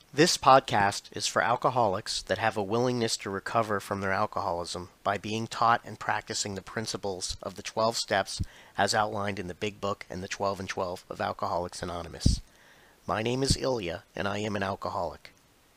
This podcast is for alcoholics that have a willingness to recover from their alcoholism by being taught and practicing the principles of the 12 steps as outlined in the Big Book and the 12 and 12 of Alcoholics Anonymous. My name is Ilya, and I am an alcoholic.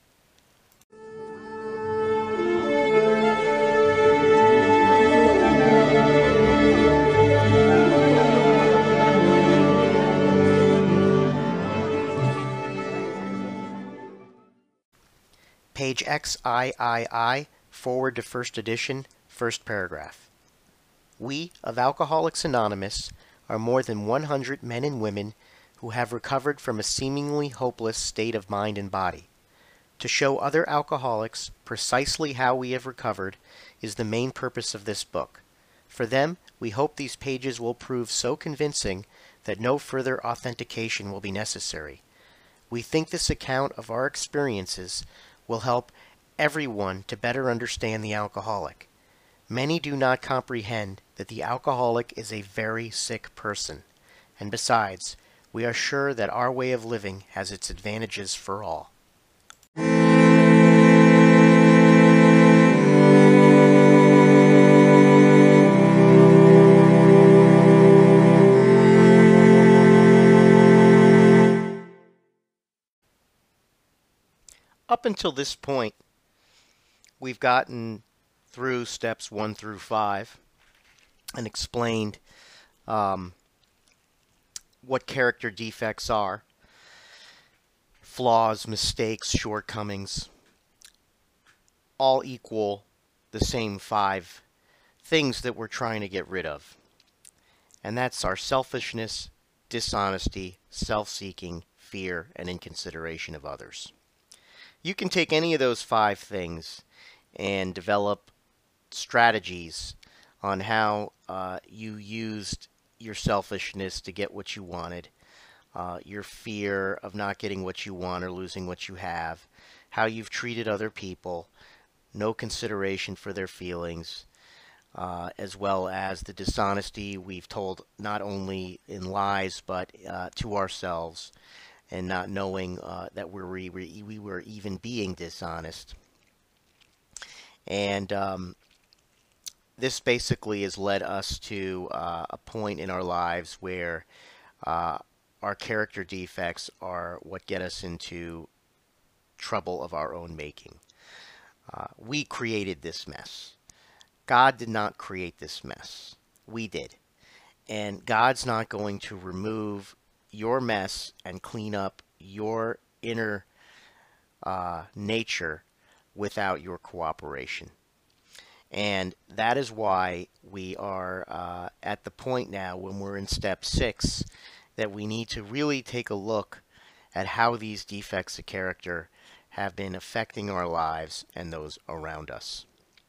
Page XIII, forward to first edition, first paragraph. We of Alcoholics Anonymous are more than 100 men and women who have recovered from a seemingly hopeless state of mind and body. To show other alcoholics precisely how we have recovered is the main purpose of this book. For them, we hope these pages will prove so convincing that no further authentication will be necessary. We think this account of our experiences will help everyone to better understand the alcoholic. Many do not comprehend that the alcoholic is a very sick person, and besides, we are sure that our way of living has its advantages for all. Up until this point, we've gotten through steps 1 through 5 and explained what character defects are, flaws, mistakes, shortcomings, all equal the same 5 things that we're trying to get rid of. And that's our selfishness, dishonesty, self-seeking, fear, and inconsideration of others. You can take any of those 5 things and develop strategies on how you used your selfishness to get what you wanted, your fear of not getting what you want or losing what you have, how you've treated other people, no consideration for their feelings, as well as the dishonesty we've told not only in lies but to ourselves, and not knowing that we were even being dishonest. And this basically has led us to a point in our lives where our character defects are what get us into trouble of our own making. We created this mess. God did not create this mess. We did. And God's not going to remove your mess and clean up your inner nature without your cooperation. And that is why we are at the point now when we're in step 6 that we need to really take a look at how these defects of character have been affecting our lives and those around us.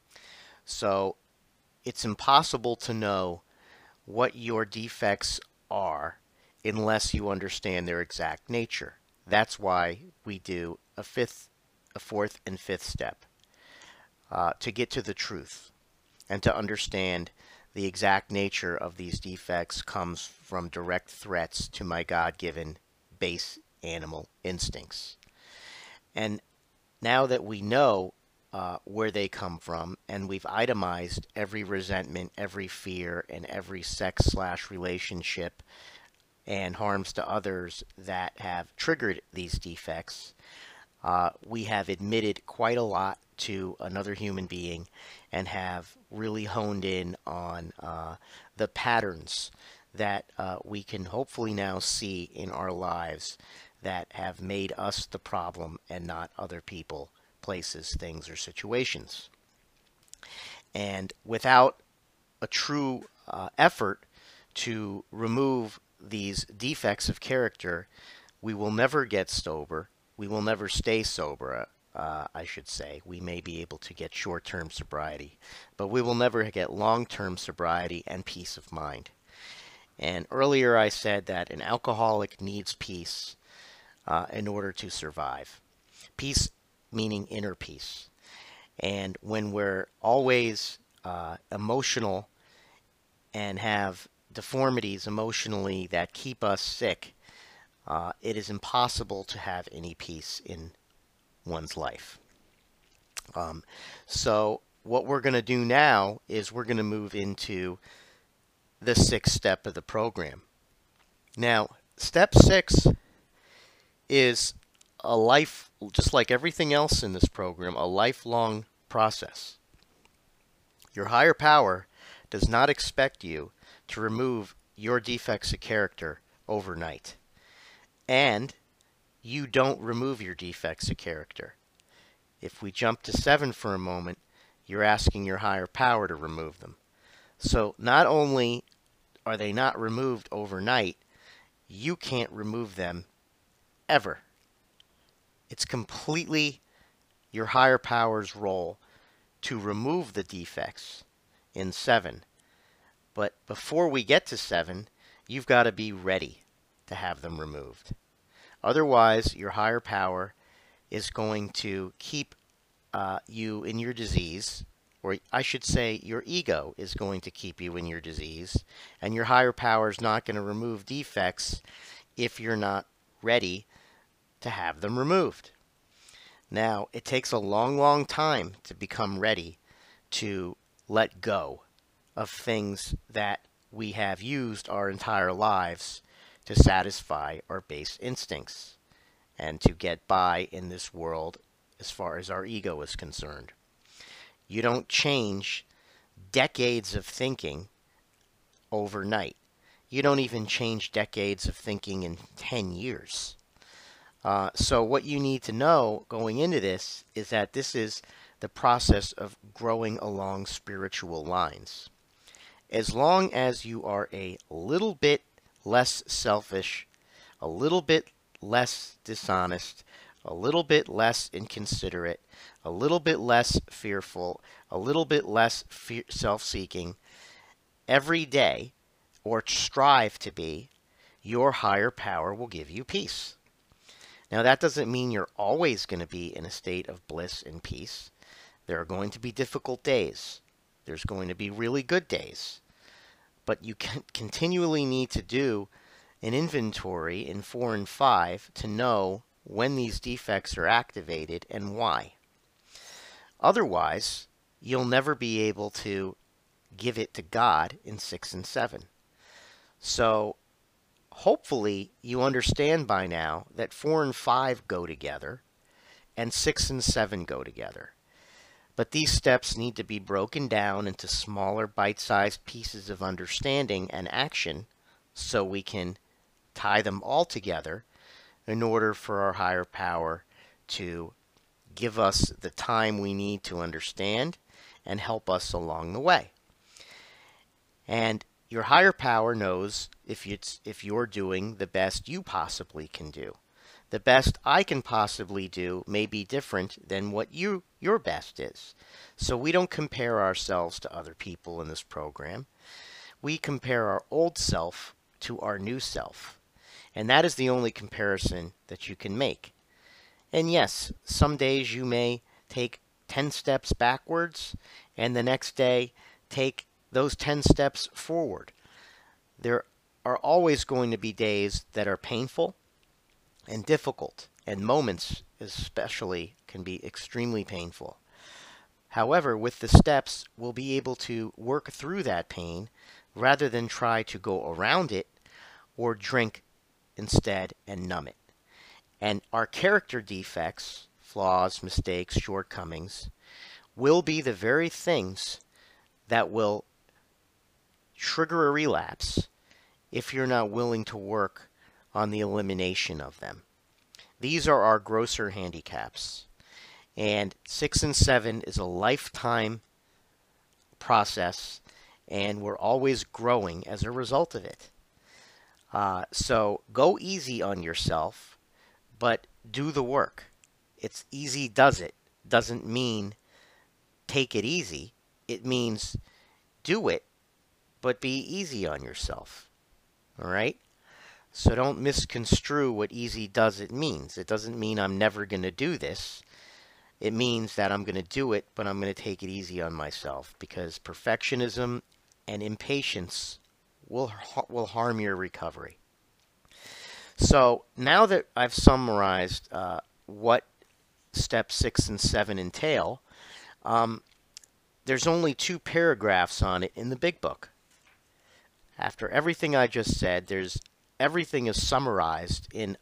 So it's impossible to know what your defects are unless you understand their exact nature. That's why we do a 4th and 5th step to get to the truth and to understand the exact nature of these defects comes from direct threats to my God-given base animal instincts. And now that we know where they come from, and we've itemized every resentment, every fear, and every sex/relationship and harms to others that have triggered these defects, we have admitted quite a lot to another human being and have really honed in on the patterns that we can hopefully now see in our lives that have made us the problem and not other people, places, things, or situations. And without a true effort to remove these defects of character, we will never get sober. We will never stay sober, I should say. We may be able to get short-term sobriety, but we will never get long-term sobriety and peace of mind. And earlier I said that an alcoholic needs peace in order to survive. Peace meaning inner peace. And when we're always emotional and have deformities emotionally that keep us sick, it is impossible to have any peace in one's life. So what we're going to do now is we're going to move into the sixth step of the program. Now, step 6 is a life, just like everything else in this program, a lifelong process. Your higher power does not expect you to remove your defects of character overnight. And you don't remove your defects of character. If we jump to 7 for a moment, you're asking your higher power to remove them. So not only are they not removed overnight, you can't remove them ever. It's completely your higher power's role to remove the defects in 7. But before we get to 7, you've got to be ready to have them removed. Otherwise, your higher power is going to keep you in your disease, or I should say your ego is going to keep you in your disease, and your higher power is not going to remove defects if you're not ready to have them removed. Now, it takes a long, long time to become ready to let go of things that we have used our entire lives to satisfy our base instincts and to get by in this world as far as our ego is concerned. You don't change decades of thinking overnight. You don't even change decades of thinking in 10 years. So what you need to know going into this is that this is the process of growing along spiritual lines. As long as you are a little bit less selfish, a little bit less dishonest, a little bit less inconsiderate, a little bit less fearful, a little bit less self-seeking every day, or strive to be, your higher power will give you peace. Now, that doesn't mean you're always going to be in a state of bliss and peace. There are going to be difficult days. There's going to be really good days. But you continually need to do an inventory in 4 and 5 to know when these defects are activated and why. Otherwise, you'll never be able to give it to God in 6 and 7. So, hopefully, you understand by now that 4 and 5 go together, and 6 and 7 go together. But these steps need to be broken down into smaller bite-sized pieces of understanding and action so we can tie them all together in order for our higher power to give us the time we need to understand and help us along the way. And your higher power knows if you're doing the best you possibly can do. The best I can possibly do may be different than what your best is. So we don't compare ourselves to other people in this program. We compare our old self to our new self. And that is the only comparison that you can make. And yes, some days you may take 10 steps backwards, and the next day take those 10 steps forward. There are always going to be days that are painful and difficult, and moments especially can be extremely painful. However, with the steps, we'll be able to work through that pain rather than try to go around it or drink instead and numb it. And our character defects, flaws, mistakes, shortcomings, will be the very things that will trigger a relapse if you're not willing to work on the elimination of them. These are our grosser handicaps. And 6 and 7 is a lifetime process, and we're always growing as a result of it. So go easy on yourself, but do the work. It's easy does it. Doesn't mean take it easy. It means do it, but be easy on yourself. All right? So don't misconstrue what easy does it means. It doesn't mean I'm never going to do this. It means that I'm going to do it, but I'm going to take it easy on myself, because perfectionism and impatience will harm your recovery. So now that I've summarized what steps 6 and 7 entail, there's only 2 paragraphs on it in the big book. After everything I just said, everything is summarized in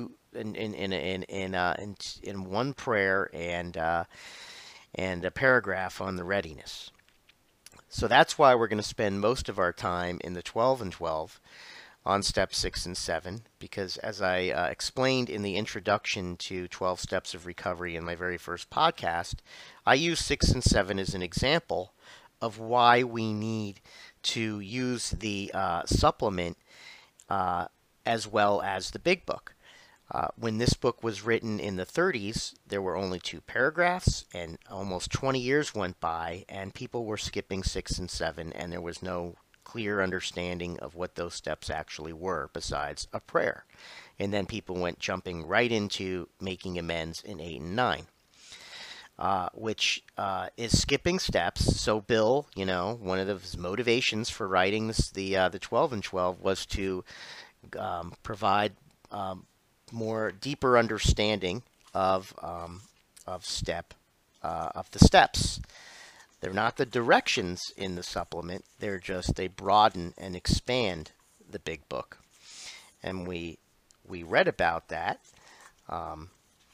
one prayer and a paragraph on the readiness. So that's why we're going to spend most of our time in the 12 and 12 on steps 6 and 7, because as I explained in the introduction to 12 Steps of Recovery in my very first podcast, I use 6 and 7 as an example of why we need to use the supplement as well as the big book. When this book was written in the 30s, there were only 2 paragraphs, and almost 20 years went by, and people were skipping 6 and 7, and there was no clear understanding of what those steps actually were besides a prayer. And then people went jumping right into making amends in 8 and 9. Which is skipping steps. So Bill, one of his motivations for writing the 12 and 12 was to provide more deeper understanding of the steps. They're not the directions in the supplement. They broaden and expand the big book, and we read about that on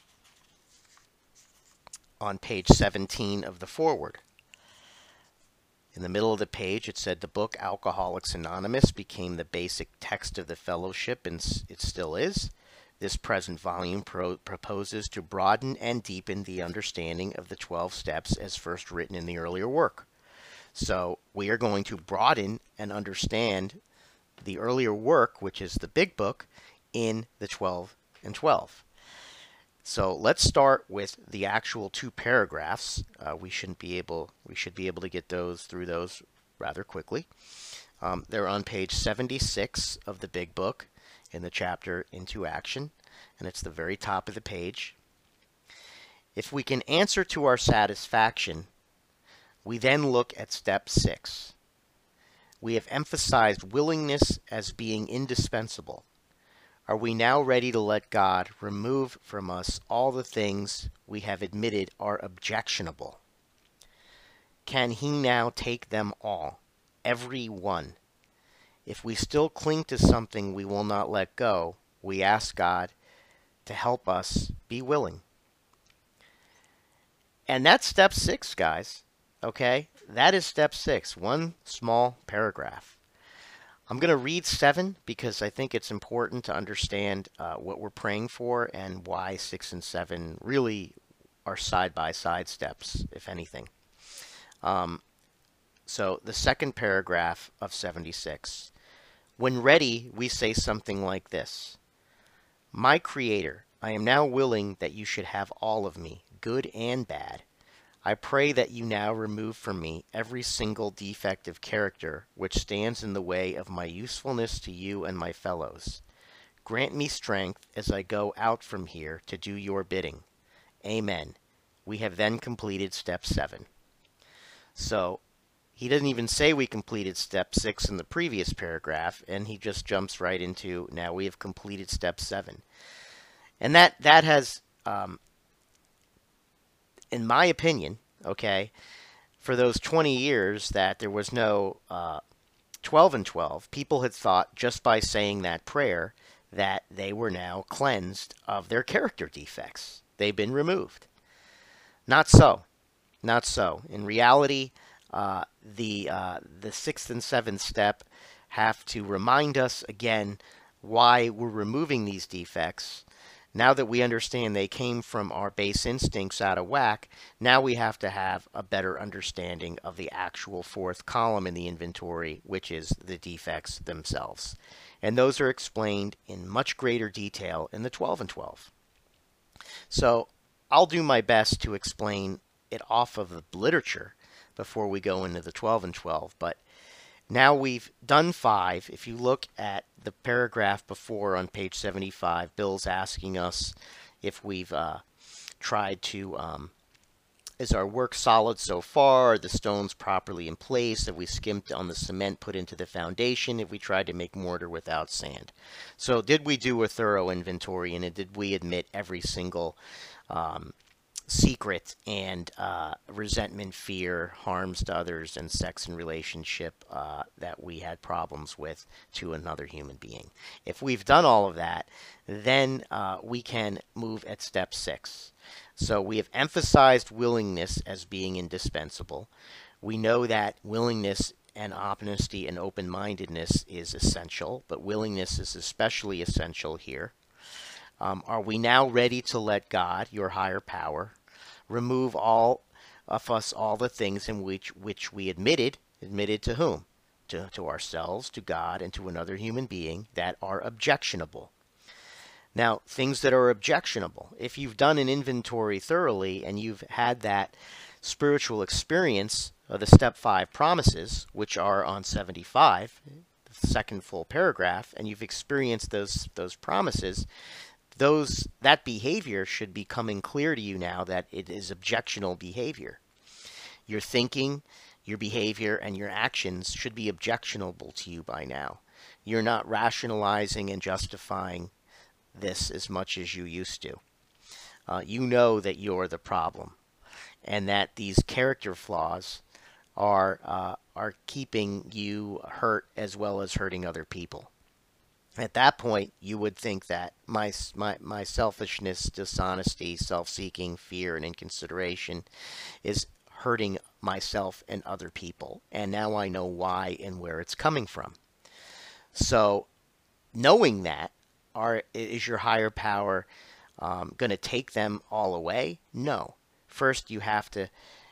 page 17 of the foreword. In the middle of the page, it said the book Alcoholics Anonymous became the basic text of the fellowship, and it still is. This present volume proposes to broaden and deepen the understanding of the 12 steps as first written in the earlier work. So we are going to broaden and understand the earlier work, which is the big book, in the 12 and 12. So let's start with the actual 2 paragraphs. We should be able to get through those rather quickly. They're on page 76 of the big book in the chapter Into Action, and it's the very top of the page. If we can answer to our satisfaction, we then look at step 6. We have emphasized willingness as being indispensable. Are we now ready to let God remove from us all the things we have admitted are objectionable? Can He now take them all, every one? If we still cling to something we will not let go, we ask God to help us be willing. And that's step 6, guys. Okay? That is step 6, one small paragraph. I'm going to read 7 because I think it's important to understand what we're praying for and why 6 and 7 really are side-by-side steps, if anything. So the second paragraph of 76. When ready, we say something like this. My Creator, I am now willing that you should have all of me, good and bad. I pray that you now remove from me every single defect of character which stands in the way of my usefulness to you and my fellows. Grant me strength as I go out from here to do your bidding. Amen. We have then completed step 7. So, he doesn't even say we completed step 6 in the previous paragraph, and he just jumps right into, now we have completed step 7. And that has, in my opinion, okay, for those 20 years that there was no 12 and 12, people had thought just by saying that prayer that they were now cleansed of their character defects. They've been removed. Not so. Not so. In reality, the 6th and 7th step have to remind us again why we're removing these defects. Now that we understand they came from our base instincts out of whack, now we have to have a better understanding of the actual 4th column in the inventory, which is the defects themselves. And those are explained in much greater detail in the 12 and 12. So I'll do my best to explain it off of the literature before we go into the 12 and 12. But now we've done 5. If you look at the paragraph before on page 75, Bill's asking us if we've tried to, is our work solid so far? Are the stones properly in place? Have we skimped on the cement put into the foundation? Have we tried to make mortar without sand? So did we do a thorough inventory, and did we admit every single secret and resentment, fear, harms to others, and sex and relationship that we had problems with to another human being. If we've done all of that, then we can move at step 6. So we have emphasized willingness as being indispensable. We know that willingness and honesty and open-mindedness is essential, but willingness is especially essential here. Are we now ready to let God, your higher power, remove all of us all the things in which we admitted to whom? To ourselves, to God, and to another human being that are objectionable. Now, things that are objectionable. If you've done an inventory thoroughly and you've had that spiritual experience of the step 5 promises, which are on 75, the second full paragraph, and you've experienced those promises, that behavior should be coming clear to you now that it is objectionable behavior. Your thinking, your behavior, and your actions should be objectionable to you by now. You're not rationalizing and justifying this as much as you used to. You know that you're the problem, and that these character flaws are keeping you hurt as well as hurting other people. At that point, you would think that my selfishness, dishonesty, self-seeking, fear, and inconsideration is hurting myself and other people. And now I know why and where it's coming from. So, knowing that, is your higher power going to take them all away? No. First, you have to,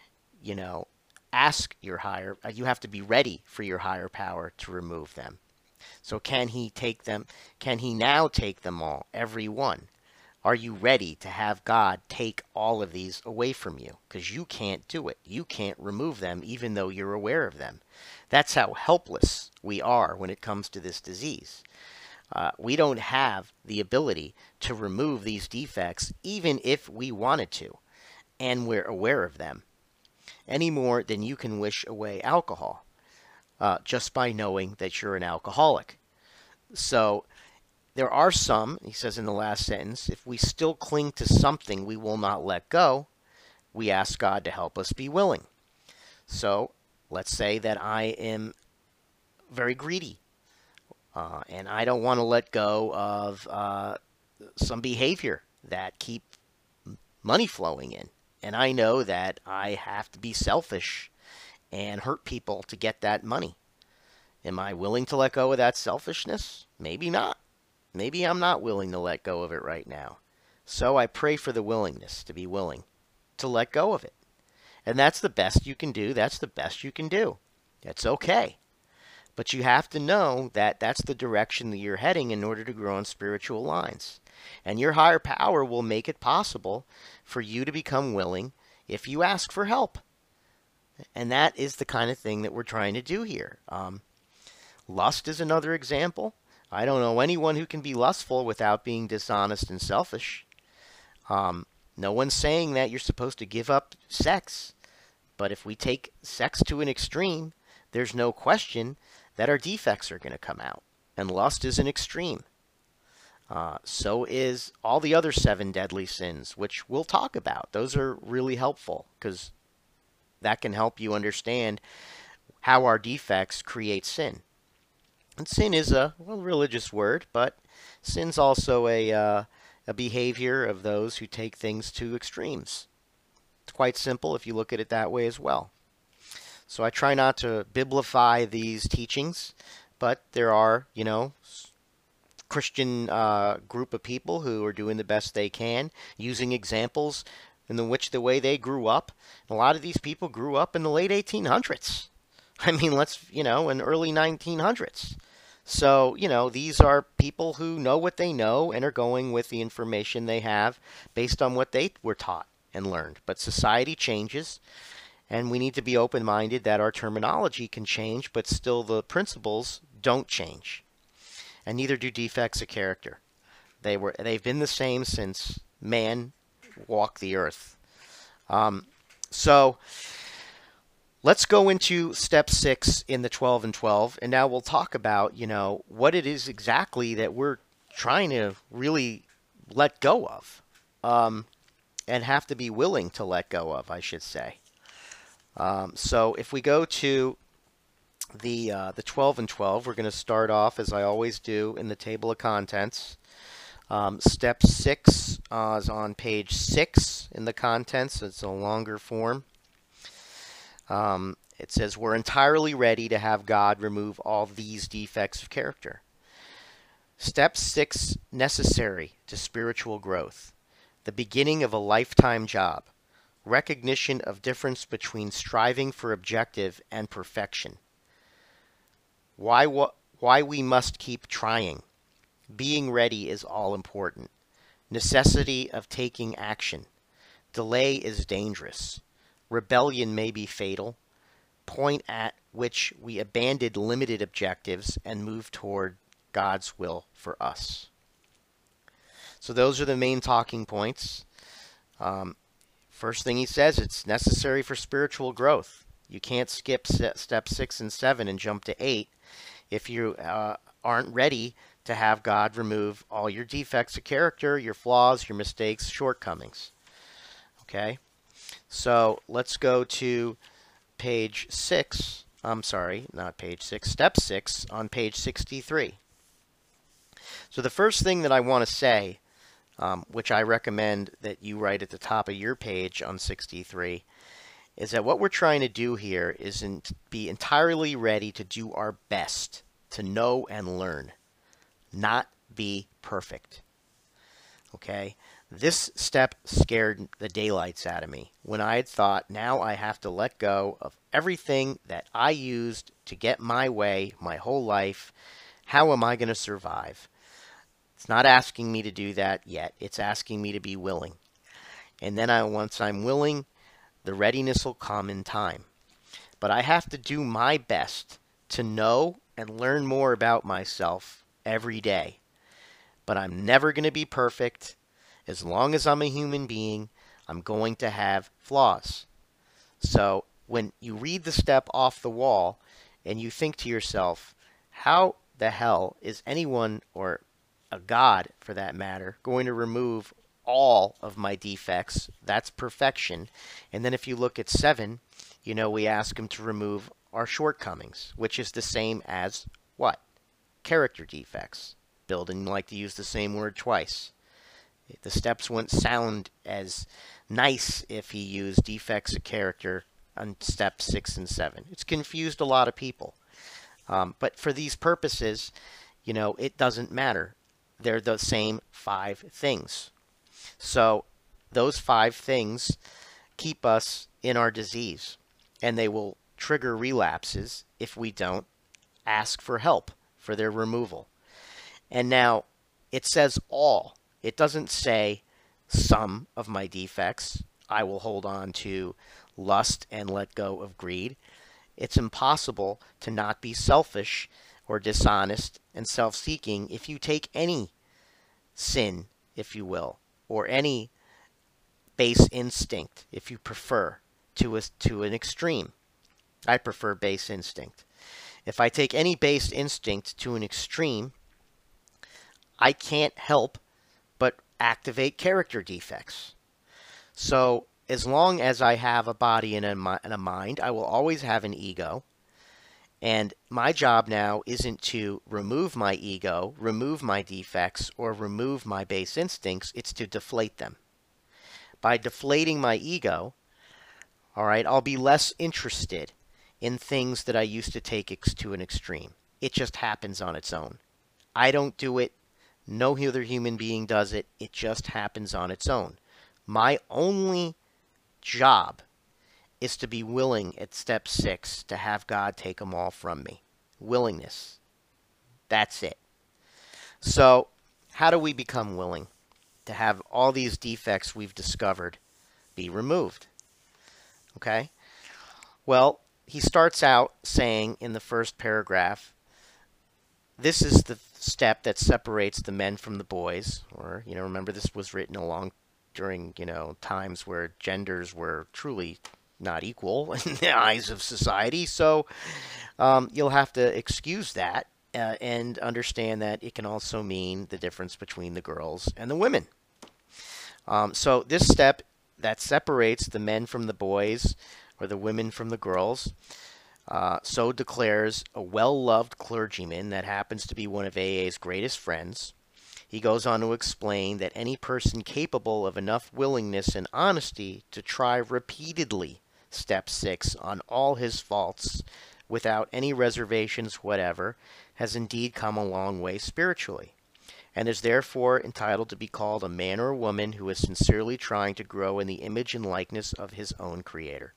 ask your higher, you have to be ready for your higher power to remove them. So can he take them? Can he now take them all, every one? Are you ready to have God take all of these away from you? Because you can't do it. You can't remove them even though you're aware of them. That's how helpless we are when it comes to this disease. We don't have the ability to remove these defects even if we wanted to, and we're aware of them, any more than you can wish away alcohol. Just by knowing that you're an alcoholic. So there are some, he says in the last sentence, if we still cling to something we will not let go, we ask God to help us be willing. So let's say that I am very greedy, and I don't want to let go of some behavior that keep money flowing in. And I know that I have to be selfish and hurt people to get that money. Am I willing to let go of that selfishness? Maybe not. Maybe I'm not willing to let go of it right now. So I pray for the willingness to be willing to let go of it. And that's the best you can do. That's the best you can do. That's okay. But you have to know that that's the direction that you're heading in order to grow on spiritual lines. And your higher power will make it possible for you to become willing if you ask for help. And that is the kind of thing that we're trying to do here. Lust is another example. I don't know anyone who can be lustful without being dishonest and selfish. No one's saying that you're supposed to give up sex. But if we take sex to an extreme, there's no question that our defects are going to come out. And lust is an extreme. So is all the other 7 deadly sins, which we'll talk about. Those are really helpful because that can help you understand how our defects create sin. And sin is a religious word, but sin's also a behavior of those who take things to extremes. It's quite simple if you look at it that way as well. So I try not to biblify these teachings, but there are, Christian group of people who are doing the best they can, using examples in which the way they grew up. A lot of these people grew up in the late 1800s. I mean, in early 1900s. So, these are people who know what they know and are going with the information they have based on what they were taught and learned. But society changes, and we need to be open-minded that our terminology can change, but still the principles don't change. And neither do defects of character. They've been the same since man walked the earth. So let's go into step 6 in the 12 and 12, and now we'll talk about, what it is exactly that we're trying to really let go of. and have to be willing to let go of, I should say. So if we go to the 12 and 12, we're going to start off, as I always do, in the table of contents. Step 6 is on page 6 in the contents. It's a longer form. It says, we're entirely ready to have God remove all these defects of character. Step 6, necessary to spiritual growth. The beginning of a lifetime job. Recognition of difference between striving for objective and perfection. Why we must keep trying. Being ready is all important. Necessity of taking action. Delay is dangerous. Rebellion may be fatal. Point at which we abandon limited objectives and move toward God's will for us. So those are the main talking points. First thing he says, it's necessary for spiritual growth. You can't skip step 6 and 7 and jump to 8 if you aren't ready to have God remove all your defects of character, your flaws, your mistakes, shortcomings. Okay? So let's go to page 6. I'm sorry, not page 6. Step 6 on page 63. So the first thing that I want to say, which I recommend that you write at the top of your page on 63, is that what we're trying to do here is be entirely ready to do our best to know and learn, not be perfect. Okay? This step scared the daylights out of me when I had thought, now I have to let go of everything that I used to get my way my whole life. How am I going to survive? It's not asking me to do that yet. It's asking me to be willing. And then once I'm willing, the readiness will come in time. But I have to do my best to know and learn more about myself every day. But I'm never going to be perfect. As long as I'm a human being, I'm going to have flaws. So when you read the step off the wall and you think to yourself, how the hell is anyone, or a God for that matter, going to remove all of my defects? That's perfection. And then if you look at 7, we ask him to remove our shortcomings, which is the same as what? Character defects. Bill didn't like to use the same word twice. The steps wouldn't sound as nice if he used defects of character on step 6 and 7. It's confused a lot of people. But for these purposes, it doesn't matter. They're the same 5 things. So those 5 things keep us in our disease, and they will trigger relapses if we don't ask for help for their removal. And now it says all. It doesn't say some of my defects. I will hold on to lust and let go of greed. It's impossible to not be selfish or dishonest and self-seeking if you take any sin, if you will, or any base instinct, if you prefer, to an extreme. I prefer base instinct. If I take any base instinct to an extreme, I can't help but activate character defects. So as long as I have a body and a mind, I will always have an ego. And my job now isn't to remove my ego, remove my defects, or remove my base instincts. It's to deflate them. By deflating my ego, all right, I'll be less interested in things that I used to take to an extreme. It just happens on its own. I don't do it. No other human being does it. It just happens on its own. My only job is to be willing at step 6 to have God take them all from me. Willingness. That's it. So how do we become willing to have all these defects we've discovered be removed? Okay? Well, he starts out saying in the first paragraph, this is the step that separates the men from the boys. Or, remember this was written during, times where genders were truly not equal in the eyes of society. So you'll have to excuse that and understand that it can also mean the difference between the girls and the women. So this step that separates the men from the boys or the women from the girls. So declares a well-loved clergyman that happens to be one of AA's greatest friends. He goes on to explain that any person capable of enough willingness and honesty to try repeatedly step 6 on all his faults without any reservations whatever has indeed come a long way spiritually, and is therefore entitled to be called a man or a woman who is sincerely trying to grow in the image and likeness of his own Creator.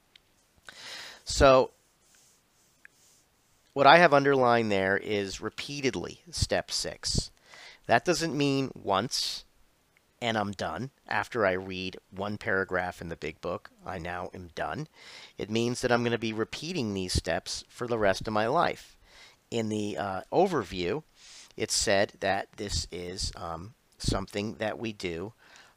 So, what I have underlined there is repeatedly step 6. That doesn't mean once and I'm done. After I read one paragraph in the big book, I now am done. It means that I'm going to be repeating these steps for the rest of my life. In the overview, it said that this is something that we do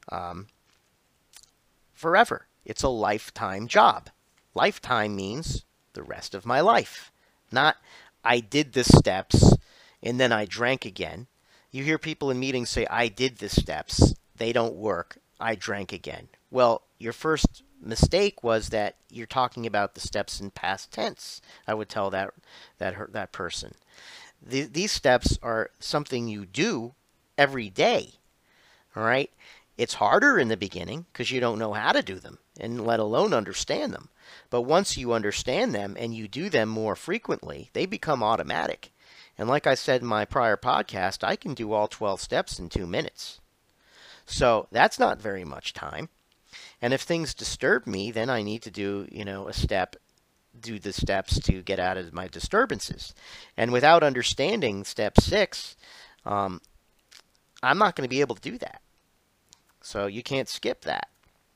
forever. It's a lifetime job. Lifetime means the rest of my life. Not, I did the steps and then I drank again. You hear people in meetings say, I did the steps. They don't work. I drank again. Well, your first mistake was that you're talking about the steps in past tense. I would tell that person. These steps are something you do every day. All right? It's harder in the beginning because you don't know how to do them, and let alone understand them. But once you understand them and you do them more frequently, they become automatic. And like I said in my prior podcast, I can do all 12 steps in 2 minutes. So that's not very much time. And if things disturb me, then I need to do, do the steps to get out of my disturbances. And without understanding step 6, I'm not going to be able to do that. So you can't skip that.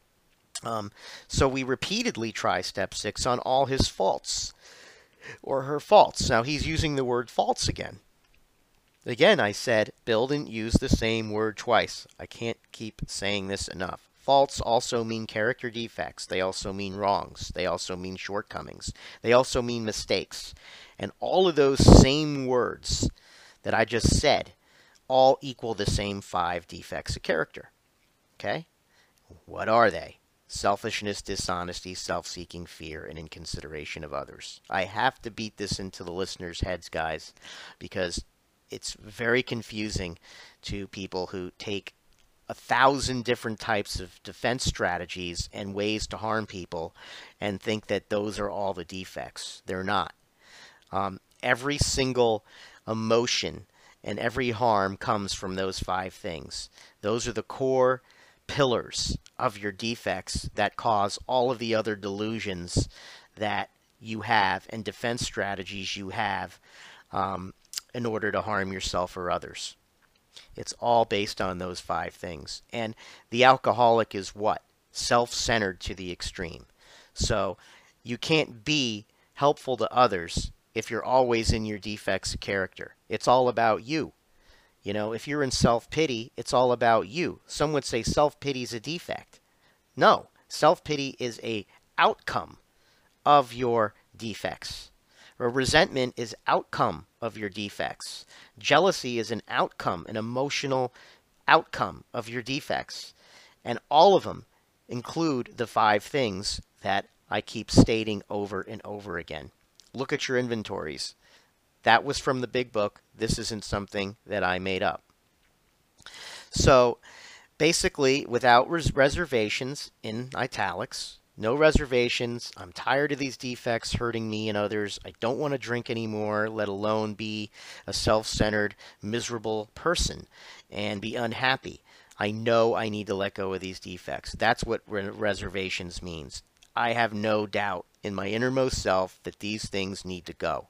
So we repeatedly try step 6 on all his faults or her faults. Now he's using the word faults again. Again, I said Bill didn't use the same word twice. I can't keep saying this enough. Faults also mean character defects. They also mean wrongs. They also mean shortcomings. They also mean mistakes. And all of those same words that I just said all equal the same 5 defects of character. Okay? What are they? Selfishness, dishonesty, self-seeking, fear, and inconsideration of others. I have to beat this into the listeners' heads, guys, because it's very confusing to people who take 1,000 different types of defense strategies and ways to harm people and think that those are all the defects. They're not. Every single emotion and every harm comes from those 5 things. Those are the core pillars of your defects that cause all of the other delusions that you have and defense strategies you have in order to harm yourself or others. It's all based on those 5 things. And the alcoholic is what? Self-centered to the extreme. So you can't be helpful to others if you're always in your defects of character. It's all about you. You know, if you're in self-pity, it's all about you. Some would say self-pity is a defect. No, self-pity is a outcome of your defects. Or resentment is outcome of your defects. Jealousy is an outcome, an emotional outcome of your defects. And all of them include the 5 things that I keep stating over and over again. Look at your inventories. That was from the big book. This isn't something that I made up. So basically, without reservations, in italics, no reservations, I'm tired of these defects hurting me and others. I don't want to drink anymore, let alone be a self-centered, miserable person and be unhappy. I know I need to let go of these defects. That's what reservations means. I have no doubt in my innermost self that these things need to go.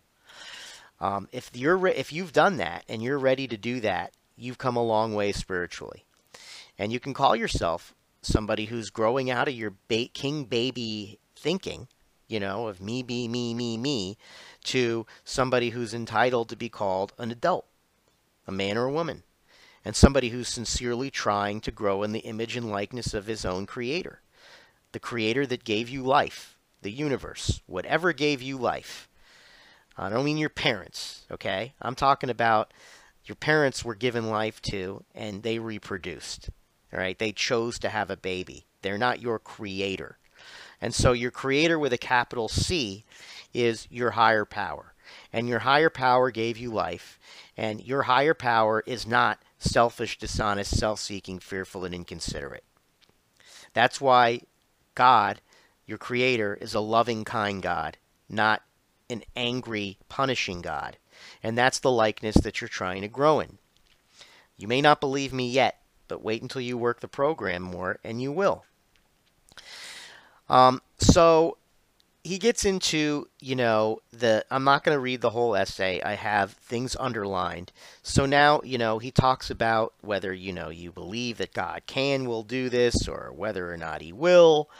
If you've done that and you're ready to do that, you've come a long way spiritually. And you can call yourself somebody who's growing out of your king baby thinking, of me, me, to somebody who's entitled to be called an adult, a man or a woman, and somebody who's sincerely trying to grow in the image and likeness of his own Creator, the Creator that gave you life, the universe, whatever gave you life. I don't mean your parents, okay? I'm talking about your parents were given life to, and they reproduced, all right? They chose to have a baby. They're not your creator. And so your creator with a capital C is your higher power. And your higher power gave you life. And your higher power is not selfish, dishonest, self-seeking, fearful, and inconsiderate. That's why God, your creator, is a loving, kind God, not an angry, punishing God. And that's the likeness that you're trying to grow in. You may not believe me yet, but wait until you work the program more, and you will. So he gets into, I'm not going to read the whole essay. I have things underlined. So now, he talks about whether, you believe that God will do this, or whether or not he will.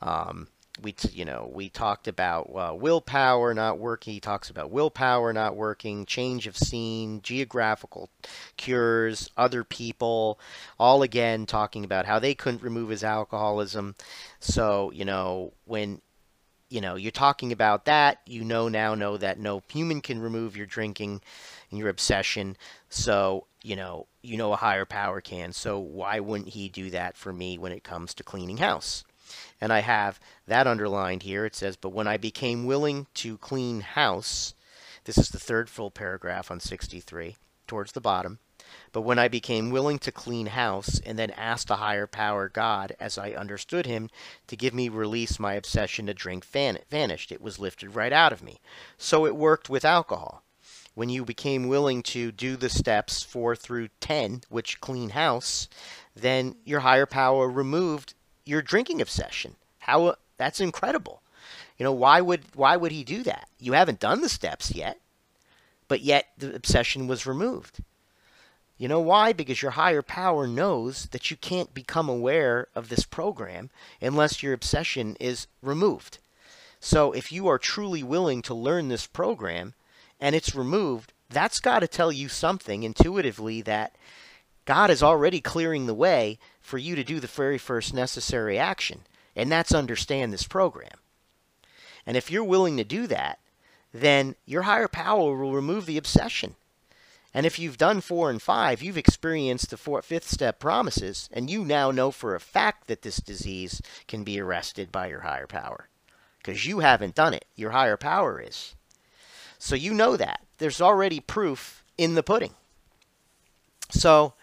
We talked about willpower not working. He talks about willpower not working, change of scene, geographical cures, other people, all again talking about how they couldn't remove his alcoholism. So, when you're talking about that, now know that no human can remove your drinking and your obsession. So, a higher power can. So why wouldn't he do that for me when it comes to cleaning house? And I have that underlined here. It says, but when I became willing to clean house, this is the third full paragraph on 63, towards the bottom. But when I became willing to clean house and then asked a higher power, God, as I understood him, to give me release, my obsession to drink vanished. It was lifted right out of me. So it worked with alcohol. When you became willing to do the steps 4 through 10, which clean house, then your higher power removed your drinking obsession. That's incredible. Why would he do that? You haven't done the steps yet, but yet the obsession was removed. You know why? Because your higher power knows that you can't become aware of this program unless your obsession is removed. So if you are truly willing to learn this program and it's removed, that's got to tell you something intuitively, that God is already clearing the way for you to do the very first necessary action, and that's understand this program. And if you're willing to do that, then your higher power will remove the obsession. And if you've done 4 and 5, you've experienced the 5th step promises, and you now know for a fact that this disease can be arrested by your higher power. Because you haven't done it. Your higher power is. So you know that. There's already proof in the pudding. So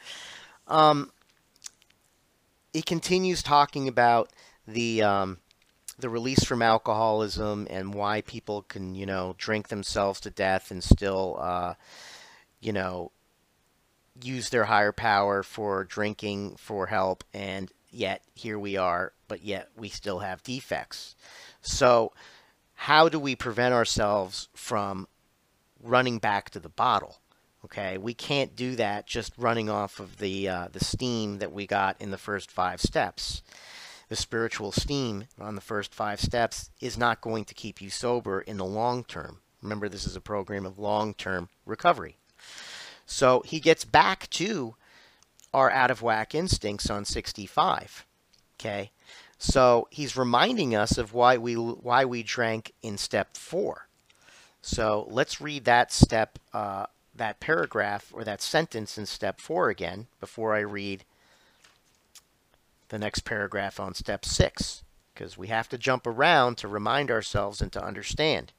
he continues talking about the release from alcoholism and why people can, drink themselves to death and still, use their higher power for drinking for help, and yet here we are, but yet we still have defects. So how do we prevent ourselves from running back to the bottle? Okay, we can't do that just running off of the steam that we got in the first 5 steps. The spiritual steam on the first 5 steps is not going to keep you sober in the long term. Remember, this is a program of long-term recovery. So he gets back to our out-of-whack instincts on 65. Okay, so he's reminding us of why we drank in step 4. So let's read that step, that paragraph or that sentence in step 4 again before I read the next paragraph on step 6, because we have to jump around to remind ourselves and to understand.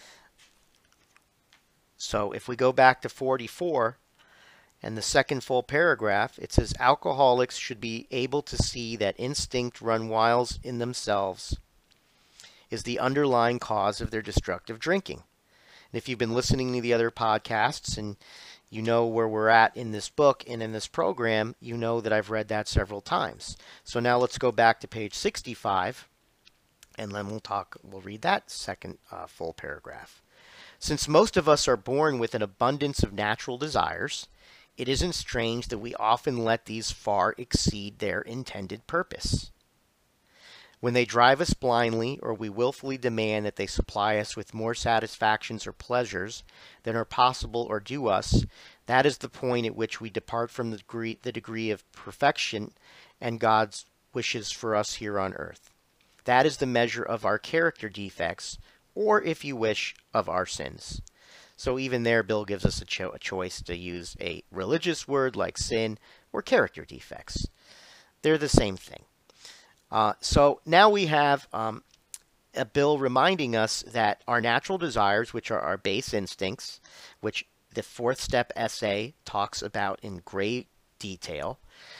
So if we go back to 44 and the second full paragraph, it says alcoholics should be able to see that instinct run wild in themselves is the underlying cause of their destructive drinking. And if you've been listening to the other podcasts and you know where we're at in this book and in this program, you know that I've read that several times. So now let's go back to page 65, and then we'll read that second full paragraph. Since most of us are born with an abundance of natural desires, it isn't strange that we often let these far exceed their intended purpose. When they drive us blindly, or we willfully demand that they supply us with more satisfactions or pleasures than are possible or due us, that is the point at which we depart from the degree of perfection and God's wishes for us here on earth. That is the measure of our character defects, or, if you wish, of our sins. So even there, Bill gives us a choice to use a religious word like sin or character defects. They're the same thing. So now we have a bill reminding us that our natural desires, which are our base instincts, which the fourth step essay talks about in great detail,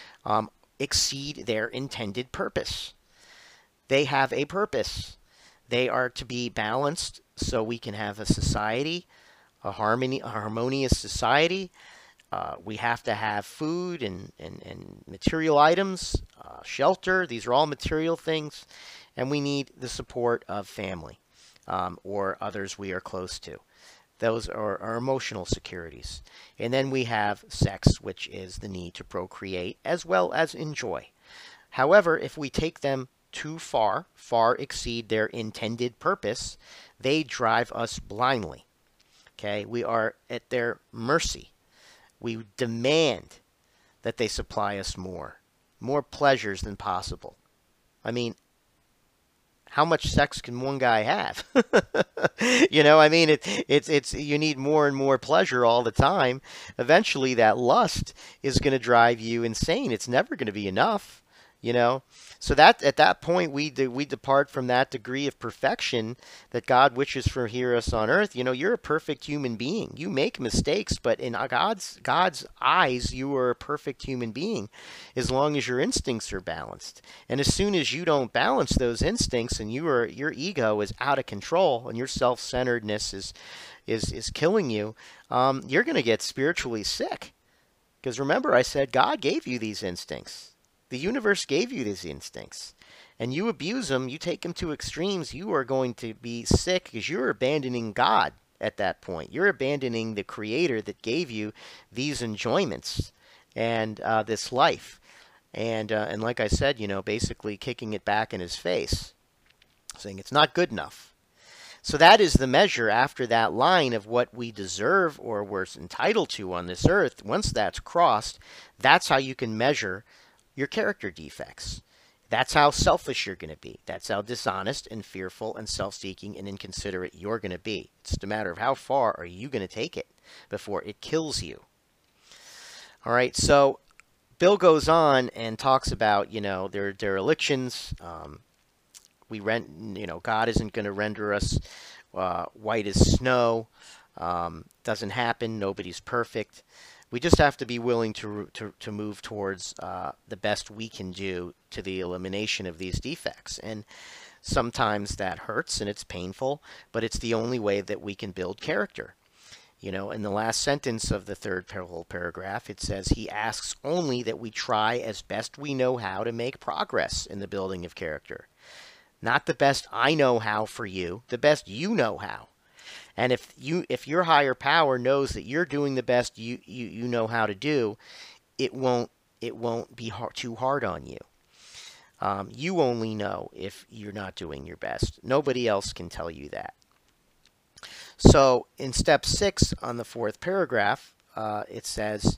exceed their intended purpose. They have a purpose. They are to be balanced so we can have a society, a harmonious society. We have to have food and material items, shelter. These are all material things. And we need the support of family or others we are close to. Those are our emotional securities. And then we have sex, which is the need to procreate as well as enjoy. However, if we take them too far, far exceed their intended purpose, they drive us blindly. Okay, we are at their mercy. We demand that they supply us more pleasures than possible. I mean, how much sex can one guy have? You know, I mean, it's you need more and more pleasure all the time. Eventually, that lust is going to drive you insane. It's never going to be enough. You know, so that at that point we depart from that degree of perfection that God wishes for here us on earth. You know, you're a perfect human being. You make mistakes, but in God's eyes, you are a perfect human being, as long as your instincts are balanced. And as soon as you don't balance those instincts, and your ego is out of control, and your self-centeredness is killing you, you're going to get spiritually sick. Because remember, I said God gave you these instincts. The universe gave you these instincts, and you abuse them, you take them to extremes, you are going to be sick because you're abandoning God at that point. You're abandoning the Creator that gave you these enjoyments and this life. And like I said, you know, basically kicking it back in his face, saying it's not good enough. So that is the measure after that line of what we deserve or we're entitled to on this earth. Once that's crossed, that's how you can measure your character defects. That's how selfish you're going to be. That's how dishonest and fearful and self-seeking and inconsiderate you're going to be. It's just a matter of how far are you going to take it before it kills you. All right, so Bill goes on and talks about, you know, their derelictions. God isn't going to render us white as snow. Doesn't happen. Nobody's perfect. We just have to be willing to move towards the best we can do to the elimination of these defects. And sometimes that hurts and it's painful, but it's the only way that we can build character. You know, in the last sentence of the third whole paragraph, it says, he asks only that we try as best we know how to make progress in the building of character. Not the best I know how for you, the best you know how. And if your higher power knows that you're doing the best you know how to do, it won't be too hard on you. You only know if you're not doing your best. Nobody else can tell you that. So in step 6 on the fourth paragraph, it says,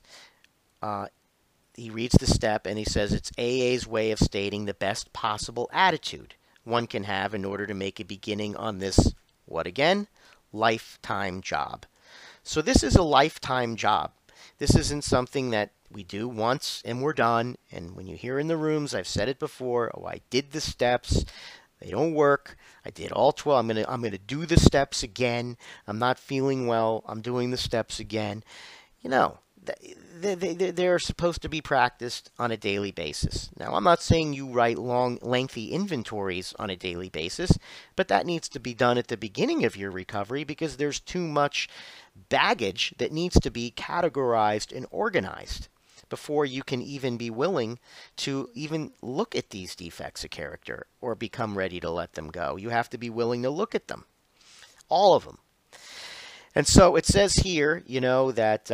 he reads the step and he says it's AA's way of stating the best possible attitude one can have in order to make a beginning on this, what again? Lifetime job. So this is a lifetime job. This isn't something that we do once and we're done. And when you hear in the rooms, I've said it before, oh, I did the steps. They don't work. I did all 12. I'm gonna do the steps again. I'm not feeling well. I'm doing the steps again. You know, they're supposed to be practiced on a daily basis. Now, I'm not saying you write long, lengthy inventories on a daily basis, but that needs to be done at the beginning of your recovery because there's too much baggage that needs to be categorized and organized before you can even be willing to even look at these defects of character or become ready to let them go. You have to be willing to look at them, all of them. And so it says here, you know, that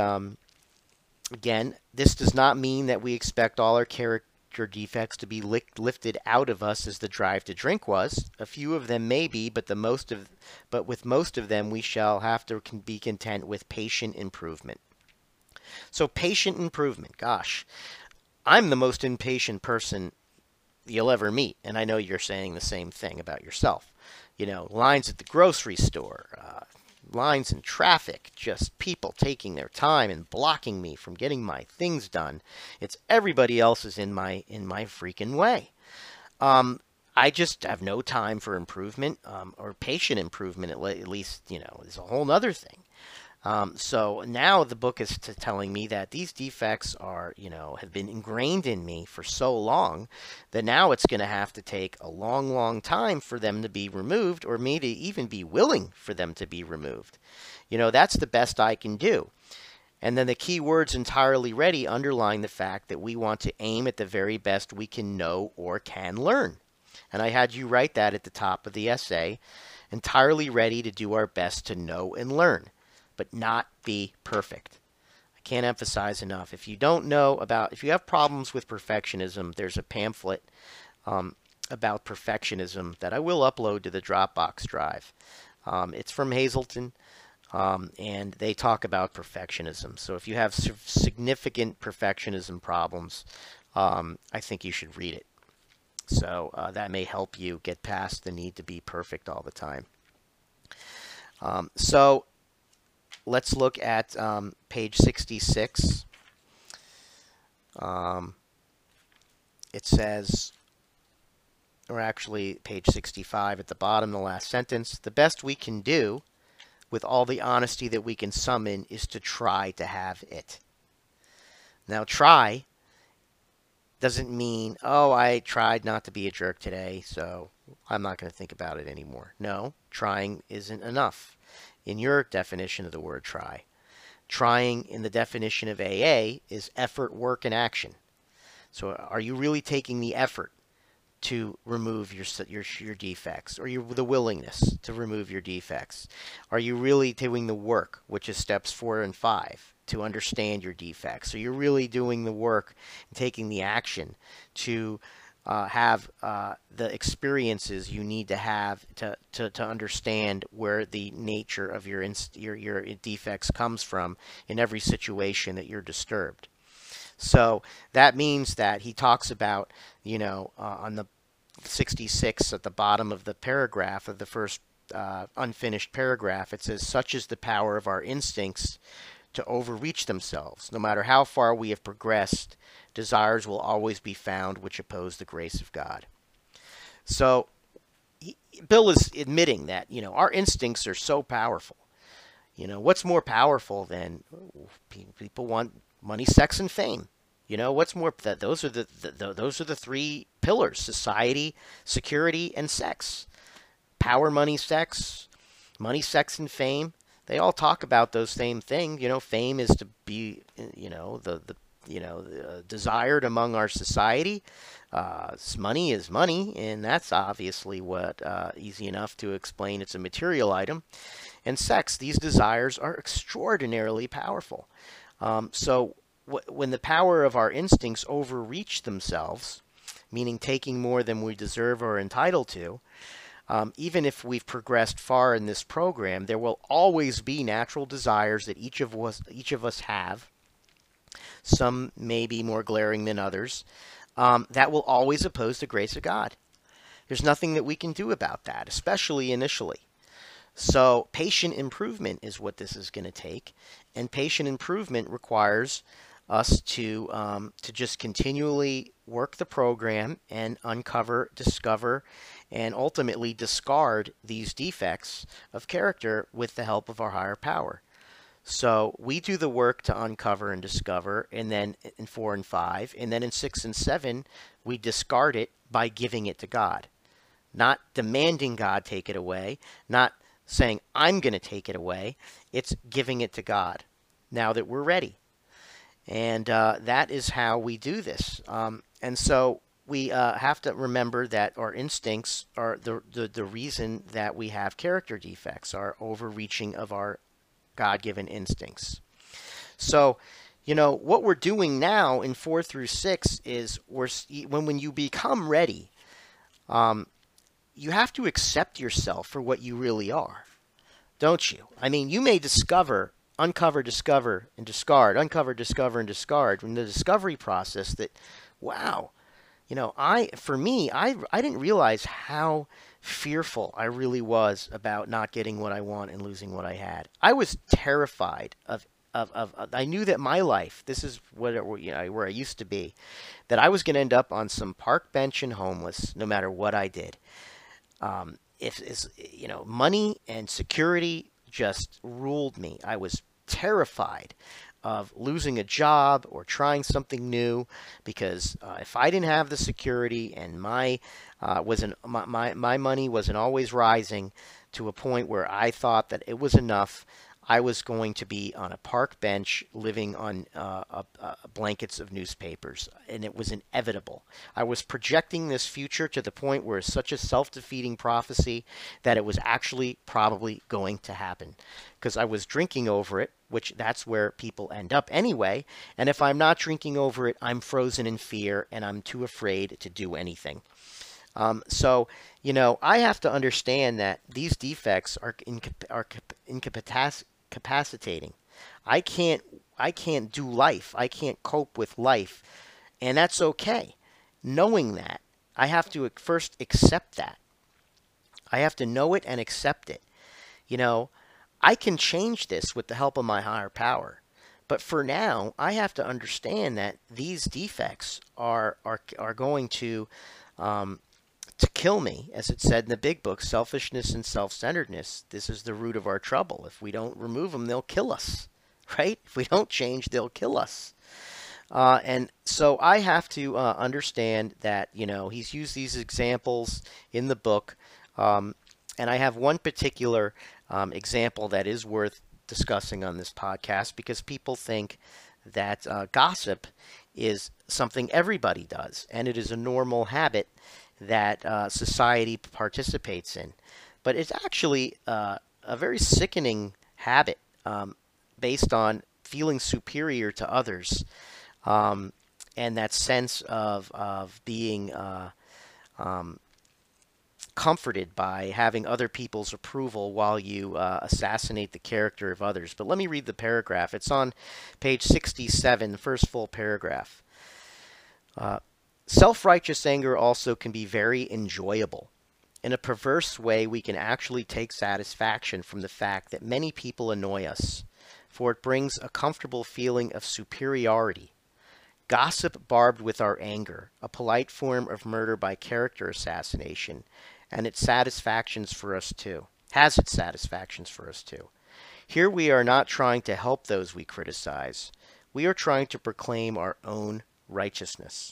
again, this does not mean that we expect all our character defects to be lifted out of us as the drive to drink was. A few of them may be, but with most of them we shall have to be content with patient improvement. So patient improvement, gosh, I'm the most impatient person you'll ever meet, and I know you're saying the same thing about yourself. You know, lines at the grocery store, lines in traffic, just people taking their time and blocking me from getting my things done. It's everybody else is in my freaking way. I just have no time for improvement, or patient improvement. At least, is a whole nother thing. So now the book is telling me that these defects are, have been ingrained in me for so long that now it's going to have to take a long, long time for them to be removed, or me to even be willing for them to be removed. That's the best I can do. And then the key words entirely ready underline the fact that we want to aim at the very best we can know or can learn. And I had you write that at the top of the essay, entirely ready to do our best to know and learn, but not be perfect. I can't emphasize enough. If you have problems with perfectionism, there's a pamphlet about perfectionism that I will upload to the Dropbox drive. It's from Hazelden, and they talk about perfectionism. So if you have significant perfectionism problems, I think you should read it. So that may help you get past the need to be perfect all the time. So let's look at page 66. It says, or actually page 65 at the bottom, the last sentence, the best we can do with all the honesty that we can summon is to try to have it. Now, try doesn't mean, oh, I tried not to be a jerk today, so I'm not going to think about it anymore. No, trying isn't enough. In your definition of the word try, trying in the definition of AA is effort, work, and action. So are you really taking the effort to remove your defects, or the willingness to remove your defects? Are you really doing the work, which is steps 4 and 5, to understand your defects? Are you really doing the work and taking the action to have the experiences you need to have to understand where the nature of your defects comes from in every situation that you're disturbed? So that means that he talks about, on the 66 at the bottom of the paragraph of the first unfinished paragraph, it says, such is the power of our instincts to overreach themselves. No matter how far we have progressed, desires will always be found which oppose the grace of God. So Bill is admitting that, our instincts are so powerful. What's more powerful than people want money, sex, and fame? What's more, that those are the 3 pillars: society, security, and sex. Power, money, sex, and fame. They all talk about those same things. Fame is to be, desired among our society. Money is money, and that's obviously easy enough to explain. It's a material item. And sex, these desires are extraordinarily powerful. So when the power of our instincts overreach themselves, meaning taking more than we deserve or are entitled to, even if we've progressed far in this program, there will always be natural desires that each of us have. Some may be more glaring than others. That will always oppose the grace of God. There's nothing that we can do about that, especially initially. So patient improvement is what this is going to take, and patient improvement requires us to just continually work the program and uncover, discover, and ultimately discard these defects of character with the help of our higher power. So we do the work to uncover and discover, and then in 4 and 5, and then in 6 and 7, we discard it by giving it to God. Not demanding God take it away, not saying, I'm going to take it away. It's giving it to God now that we're ready. And that is how we do this. And so we have to remember that our instincts are the reason that we have character defects, our overreaching of our God-given instincts. So, what we're doing now in 4 through 6 is when you become ready, you have to accept yourself for what you really are, don't you? I mean, you may uncover, discover, and discard, uncover, discover, and discard from the discovery process that, wow, I didn't realize how fearful I really was about not getting what I want and losing what I had. I was terrified of I knew that my life, this is what where I used to be, that I was going to end up on some park bench and homeless no matter what I did. If is money and security just ruled me. I was terrified of losing a job or trying something new because if I didn't have the security and my money wasn't always rising to a point where I thought that it was enough, I was going to be on a park bench living on blankets of newspapers, and it was inevitable. I was projecting this future to the point where it's such a self-defeating prophecy that it was actually probably going to happen because I was drinking over it, which that's where people end up anyway. And if I'm not drinking over it, I'm frozen in fear and I'm too afraid to do anything. So, I have to understand that these defects are incapacitating. I can't do life. I can't cope with life, and that's okay. Knowing that, I have to first accept that. I have to know it and accept it. I can change this with the help of my higher power. But for now, I have to understand that these defects are going to kill me, as it said in the big book, selfishness and self-centeredness. This is the root of our trouble. If we don't remove them, they'll kill us, right? If we don't change, they'll kill us. And so I have to understand that, he's used these examples in the book. And I have one particular example that is worth discussing on this podcast because people think that gossip is something everybody does, and it is a normal habit that society participates in. But it's actually a very sickening habit based on feeling superior to others, and that sense of being comforted by having other people's approval while you assassinate the character of others. But let me read the paragraph. It's on page 67, the first full paragraph. Self-righteous anger also can be very enjoyable. In a perverse way, we can actually take satisfaction from the fact that many people annoy us, for it brings a comfortable feeling of superiority. Gossip barbed with our anger, a polite form of murder by character assassination, and its satisfactions for us too. Has its satisfactions for us too. Here we are not trying to help those we criticize. We are trying to proclaim our own righteousness.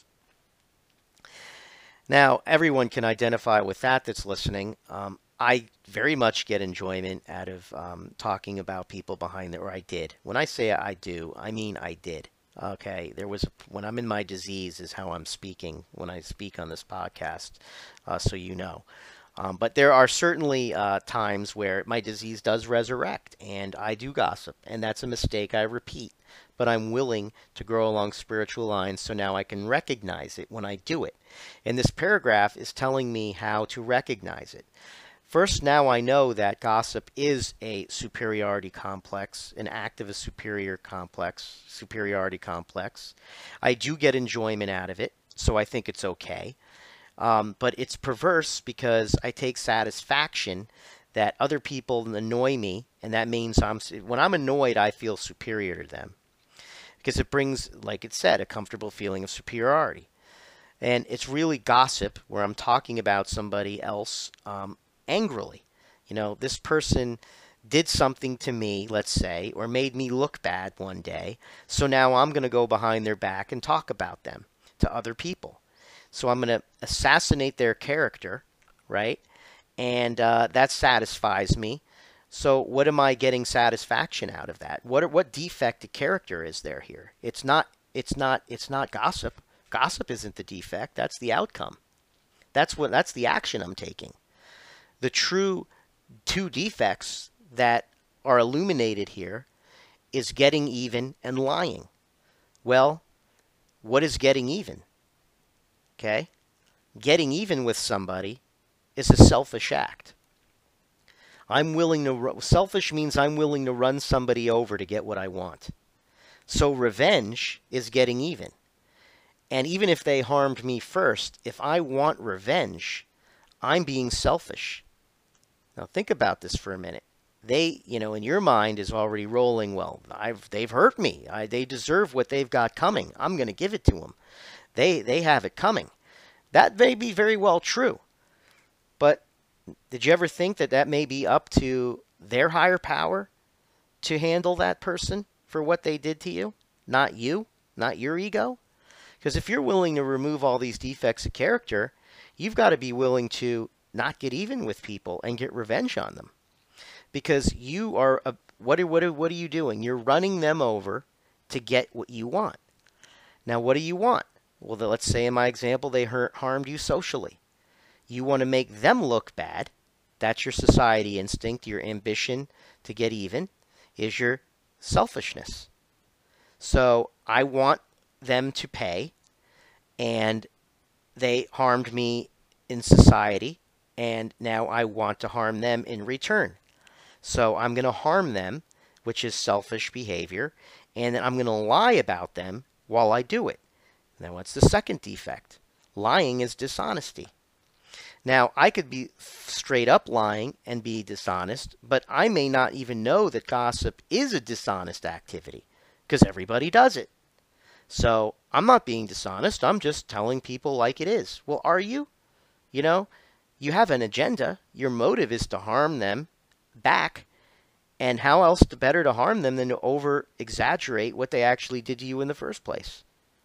Now, everyone can identify with that's listening. I very much get enjoyment out of talking about people behind or I did. When I say I do, I mean I did. Okay, when I'm in my disease is how I'm speaking when I speak on this podcast, so you know. But there are certainly times where my disease does resurrect, and I do gossip, and that's a mistake I repeat. But I'm willing to grow along spiritual lines, so now I can recognize it when I do it. And this paragraph is telling me how to recognize it. First, now I know that gossip is a superiority complex, an act of a superiority complex. I do get enjoyment out of it, so I think it's okay. But it's perverse because I take satisfaction that other people annoy me, and that means when I'm annoyed, I feel superior to them. Because it brings, like it said, a comfortable feeling of superiority. And it's really gossip where I'm talking about somebody else angrily. This person did something to me, let's say, or made me look bad one day. So now I'm going to go behind their back and talk about them to other people. So I'm going to assassinate their character, right? And that satisfies me. So what am I getting satisfaction out of that? What defect of character is there here? It's not gossip. Gossip isn't the defect. That's the outcome. That's the action I'm taking. The true two defects that are illuminated here is getting even and lying. Well, what is getting even? Okay? Getting even with somebody is a selfish act. Selfish means I'm willing to run somebody over to get what I want. So revenge is getting even. And even if they harmed me first, if I want revenge, I'm being selfish. Now think about this for a minute. they, in your mind is already rolling, well, they've hurt me. They deserve what they've got coming. I'm going to give it to them. They have it coming. That may be very well true. But did you ever think that that may be up to their higher power to handle that person for what they did to you? Not you, not your ego? Because if you're willing to remove all these defects of character, you've got to be willing to not get even with people and get revenge on them. Because you are, what are you doing? You're running them over to get what you want. Now, what do you want? Well, let's say in my example, they harmed you socially. You want to make them look bad. That's your society instinct. Your ambition to get even is your selfishness. So I want them to pay, and they harmed me in society, and now I want to harm them in return. So I'm going to harm them, which is selfish behavior, and then I'm going to lie about them while I do it. Now, what's the second defect? Lying is dishonesty. Now, I could be straight up lying and be dishonest, but I may not even know that gossip is a dishonest activity because everybody does it. So I'm not being dishonest. I'm just telling people like it is. Well, are you? You have an agenda. Your motive is to harm them back. And how else better to harm them than to over-exaggerate what they actually did to you in the first place?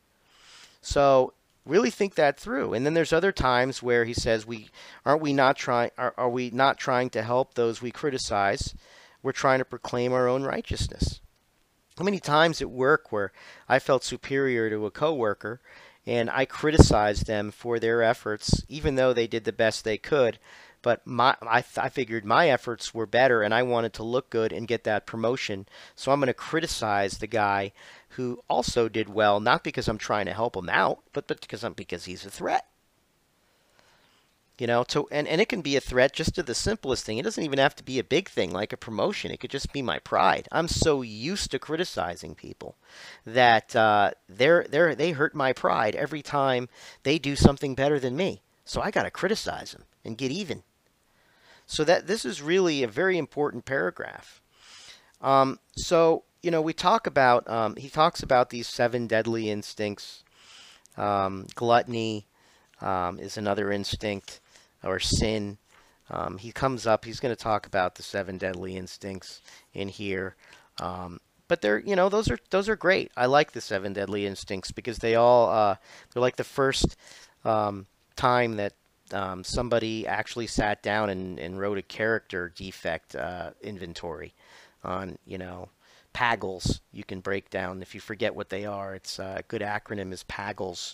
So really think that through. And then there's other times where he says, are we not trying to help those we criticize? We're trying to proclaim our own righteousness. How many times at work where I felt superior to a coworker and I criticized them for their efforts, even though they did the best they could, but I figured my efforts were better and I wanted to look good and get that promotion, so I'm going to criticize the guy who also did well, not because I'm trying to help him out, but because he's a threat. And it can be a threat just to the simplest thing. It doesn't even have to be a big thing like a promotion. It could just be my pride. I'm so used to criticizing people that they hurt my pride every time they do something better than me. So I got to criticize them and get even. So this is really a very important paragraph. We talk about, he talks about these 7 deadly instincts. Gluttony is another instinct, or sin. He's going to talk about the 7 deadly instincts in here. But those are great. I like the 7 deadly instincts because they're like the first time that somebody actually sat down and wrote a character defect inventory on, PAGLs. You can break down, if you forget what they are, it's a good acronym is PAGLs.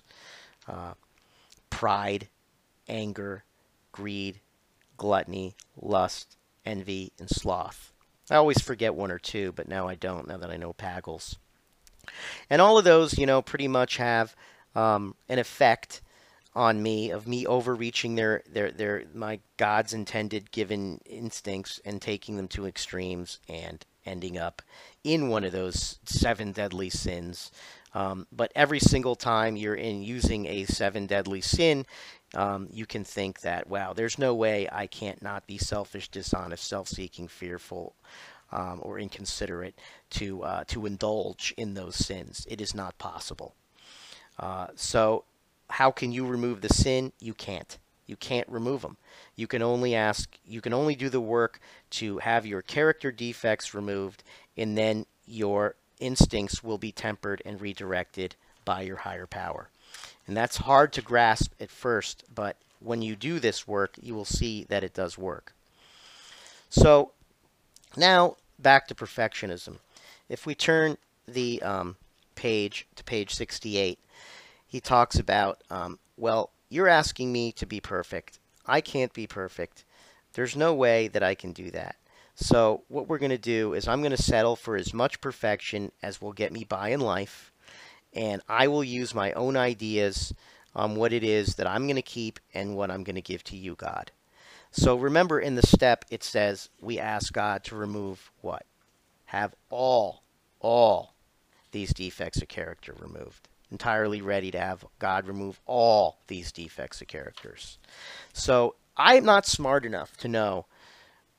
Pride, anger, greed, gluttony, lust, envy, and sloth. I always forget 1 or 2, but now I don't, now that I know PAGLs. And all of those, pretty much have an effect on me of me overreaching my God's intended given instincts and taking them to extremes and ending up in one of those 7 deadly sins. But every single time you're using a 7 deadly sin, you can think that, wow, there's no way I can't not be selfish, dishonest, self-seeking, fearful, or inconsiderate to indulge in those sins. It is not possible. So how can you remove the sin? You can't. You can't remove them. You can only do the work to have your character defects removed, and then your instincts will be tempered and redirected by your higher power. And that's hard to grasp at first, but when you do this work, you will see that it does work. So now back to perfectionism. If we turn the page to page 68, he talks about, well, you're asking me to be perfect. I can't be perfect. There's no way that I can do that. So what we're going to do is I'm going to settle for as much perfection as will get me by in life, and I will use my own ideas on what it is that I'm going to keep and what I'm going to give to you, God. So remember, in the step it says we ask God to remove what? Have all these defects of character removed. Entirely ready to have God remove all these defects of characters. So I'm not smart enough to know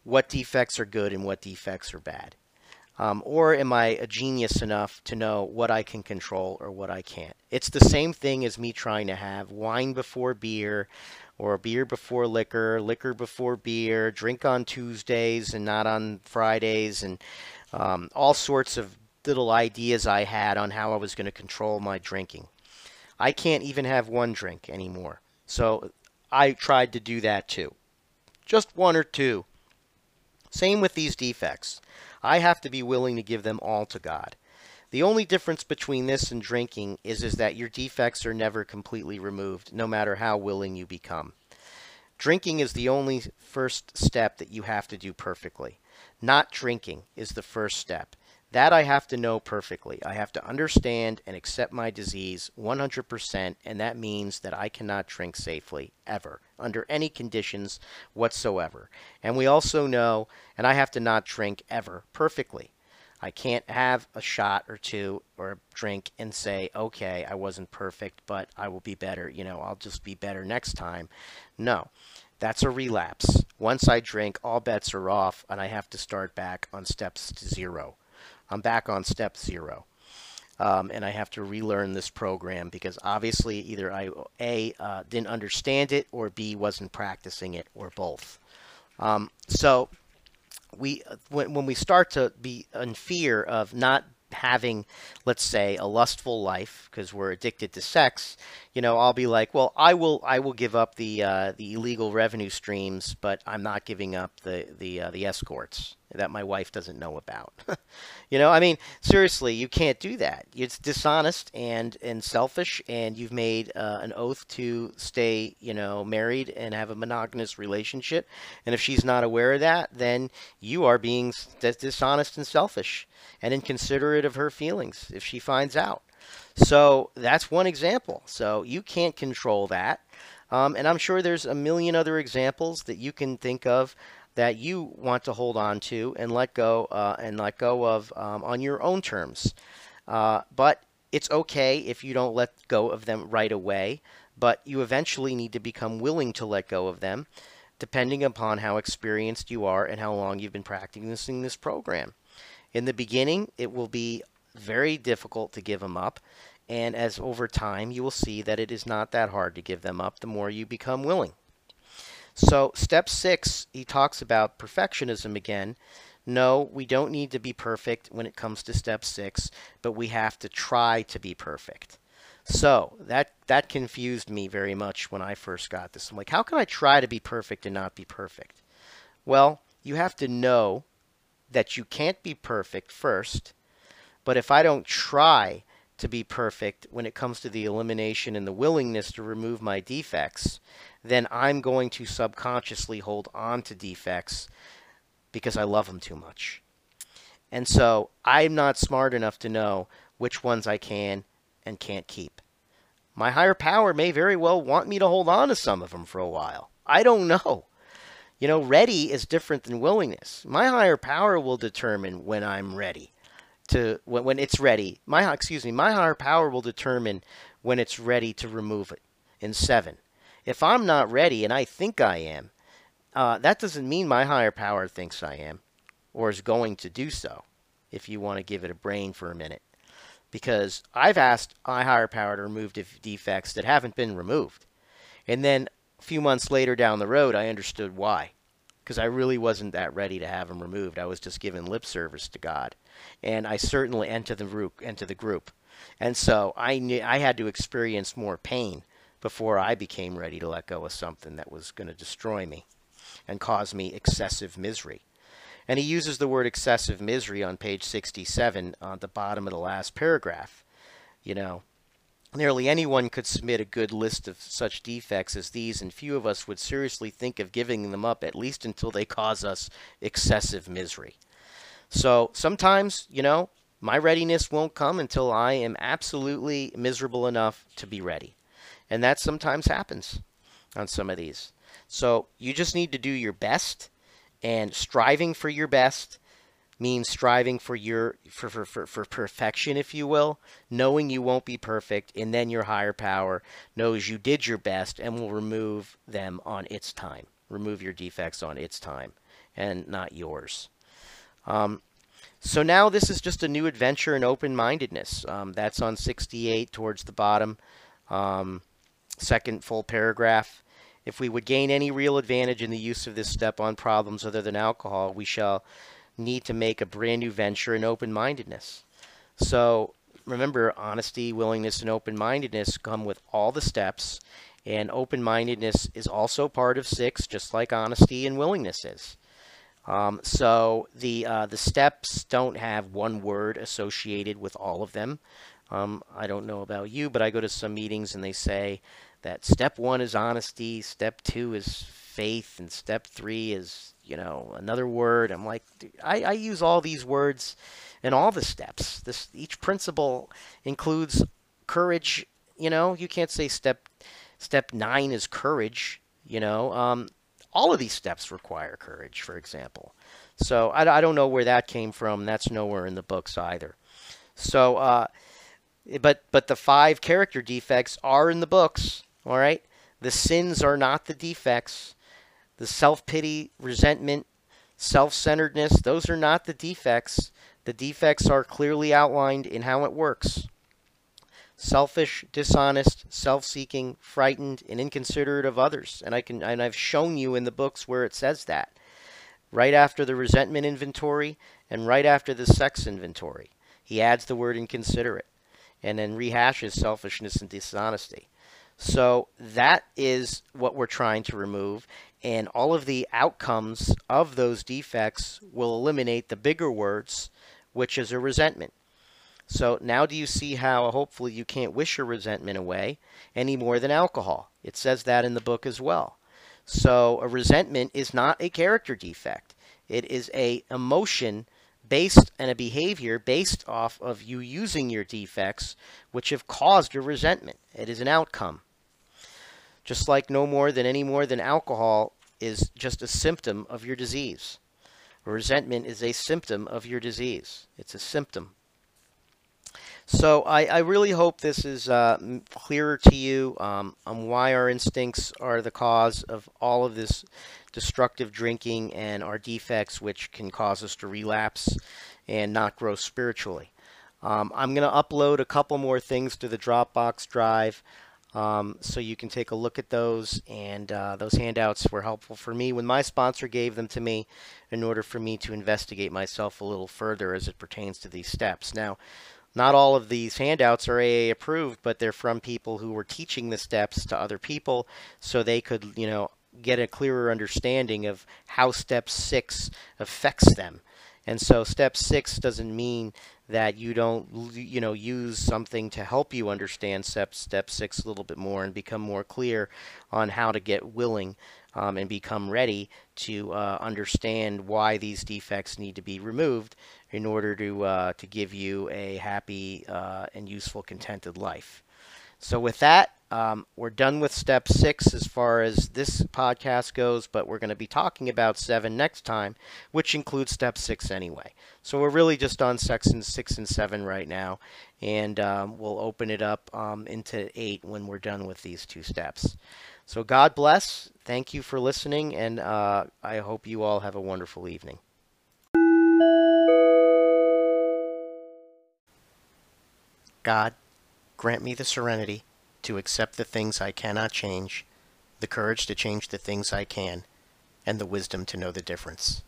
what defects are good and what defects are bad? Or am I a genius enough to know what I can control or what I can't? It's the same thing as me trying to have wine before beer, or beer before liquor, liquor before beer, drink on Tuesdays and not on Fridays, and all sorts of little ideas I had on how I was going to control my drinking. I can't even have one drink anymore. So I tried to do that too. Just one or two. Same with these defects. I have to be willing to give them all to God. The only difference between this and drinking is that your defects are never completely removed, no matter how willing you become. Drinking is the only first step that you have to do perfectly. Not drinking is the first step. That I have to know perfectly. I have to understand and accept my disease 100%, and that means that I cannot drink safely, ever, under any conditions whatsoever. And we also know, and I have to not drink ever perfectly. I can't have a shot or two or a drink and say, okay, I wasn't perfect, but I will be better. I'll just be better next time. No, that's a relapse. Once I drink, all bets are off, and I have to start back on steps to zero. I'm back on step 0. And I have to relearn this program because obviously either I, A, didn't understand it, or B, wasn't practicing it, or both. So when we start to be in fear of not having, let's say, a lustful life because we're addicted to sex, I'll be like, well, I will give up the illegal revenue streams, but I'm not giving up the escorts that my wife doesn't know about. Seriously, you can't do that. It's dishonest and selfish, and you've made an oath to stay, married and have a monogamous relationship. And if she's not aware of that, then you are being dishonest and selfish and inconsiderate of her feelings if she finds out. So that's one example. So you can't control that. And I'm sure there's a million other examples that you can think of that you want to hold on to and let go of on your own terms. But it's okay if you don't let go of them right away, but you eventually need to become willing to let go of them, depending upon how experienced you are and how long you've been practicing this program. In the beginning, it will be very difficult to give them up, and as over time, you will see that it is not that hard to give them up the more you become willing. So step 6, he talks about perfectionism again. No, we don't need to be perfect when it comes to step 6, but we have to try to be perfect. So that confused me very much when I first got this. I'm like, how can I try to be perfect and not be perfect? Well, you have to know that you can't be perfect first, but if I don't try to be perfect when it comes to the elimination and the willingness to remove my defects, then I'm going to subconsciously hold on to defects because I love them too much. And so I'm not smart enough to know which ones I can and can't keep. My higher power may very well want me to hold on to some of them for a while. I don't know. Ready is different than willingness. My higher power will determine when I'm ready. When it's ready. My higher power will determine when it's ready to remove it. In 7. If I'm not ready and I think I am, that doesn't mean my higher power thinks I am or is going to do so, if you want to give it a brain for a minute. Because I've asked my higher power to remove defects that haven't been removed. And then a few months later down the road, I understood why. Because I really wasn't that ready to have them removed. I was just giving lip service to God. And I certainly entered the group. And so I had to experience more pain before I became ready to let go of something that was going to destroy me and cause me excessive misery. And he uses the word excessive misery on page 67 on the bottom of the last paragraph. Nearly anyone could submit a good list of such defects as these, and few of us would seriously think of giving them up, at least until they cause us excessive misery. So sometimes, my readiness won't come until I am absolutely miserable enough to be ready. And that sometimes happens on some of these. So you just need to do your best, and striving for your best means striving for perfection, if you will, knowing you won't be perfect, and then your higher power knows you did your best and will remove them on its time. remove your defects on its time and not yours. So now this is just a new adventure in open-mindedness. That's on 68 towards the bottom, second full paragraph. If we would gain any real advantage in the use of this step on problems other than alcohol, we shall need to make a brand new venture in open-mindedness. So remember, honesty, willingness, and open-mindedness come with all the steps, and open-mindedness is also part of 6, just like honesty and willingness is. So the steps don't have one word associated with all of them. I don't know about you, but I go to some meetings and they say that step 1 is honesty, step 2 is faith, and step 3 is, another word. I'm like, I use all these words in all the steps. Each principle includes courage. You can't say step 9 is courage. All of these steps require courage, for example. So I don't know where that came from. That's nowhere in the books either. So, but the 5 character defects are in the books. All right. The sins are not the defects. The self-pity, resentment, self-centeredness, those are not the defects. The defects are clearly outlined in how it works. Selfish, dishonest, self-seeking, frightened, and inconsiderate of others. And I've shown you in the books where it says that. Right after the resentment inventory and right after the sex inventory. He adds the word inconsiderate and then rehashes selfishness and dishonesty. So that is what we're trying to remove, and all of the outcomes of those defects will eliminate the bigger words, which is a resentment. So now do you see how hopefully you can't wish your resentment away any more than alcohol? It says that in the book as well. So a resentment is not a character defect. It is a emotion based and a behavior based off of you using your defects, which have caused your resentment. It is an outcome. Just like no more than alcohol is just a symptom of your disease. Resentment is a symptom of your disease. It's a symptom. So I really hope this is clearer to you on why our instincts are the cause of all of this destructive drinking and our defects, which can cause us to relapse and not grow spiritually. I'm going to upload a couple more things to the Dropbox drive. So you can take a look at those, and those handouts were helpful for me when my sponsor gave them to me in order for me to investigate myself a little further as it pertains to these steps. Now, not all of these handouts are AA approved, but they're from people who were teaching the steps to other people so they could, get a clearer understanding of how step 6 affects them. And so step 6 doesn't mean that you don't, use something to help you understand step 6 a little bit more and become more clear on how to get willing and become ready to understand why these defects need to be removed in order to give you a happy and useful, contented life. So with that, we're done with step 6 as far as this podcast goes, but we're going to be talking about 7 next time, which includes step 6 anyway. So we're really just on sections 6 and 7 right now, and we'll open it up into 8 when we're done with these 2 steps. So God bless. Thank you for listening, and I hope you all have a wonderful evening. God, grant me the serenity to accept the things I cannot change, the courage to change the things I can, and the wisdom to know the difference.